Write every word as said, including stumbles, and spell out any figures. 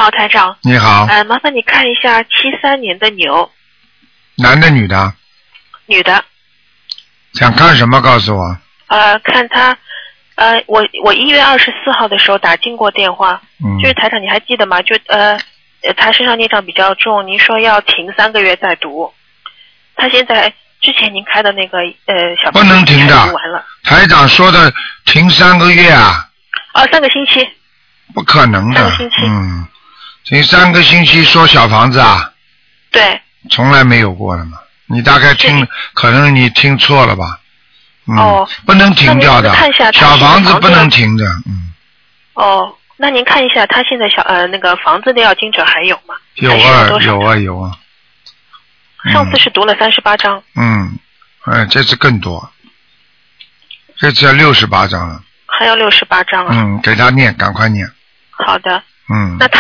好，台长。 你好。 呃，麻烦你看一下七三年的牛。 男的女的？ 女的。 想看什么？告诉我。 呃，看他，呃，我我一月二十四号的时候打进过电话， 嗯。 就是台长，你还记得吗？就呃，呃他身上孽障比较重，您说要停三个月再读。他现在之前您开的那个呃小不能停的， 完了。 台长说的停三个月啊。 哦，三个星期。 不可能的。 三个星期。 嗯，停三个星期说小房子啊？ 对。 从来没有过的嘛，你大概听，可能你听错了吧？嗯。 哦。 不能停掉的。 看一下小房子不能停的，嗯。 哦，那您看一下他现在小呃那个房子的要经者还有吗？ 有啊有啊有啊。 上次是读了三十八章。 嗯，哎，这次更多，这次要六十八章了。 还要六十八章啊。 嗯，给他念，赶快念。 好的。 嗯。 那他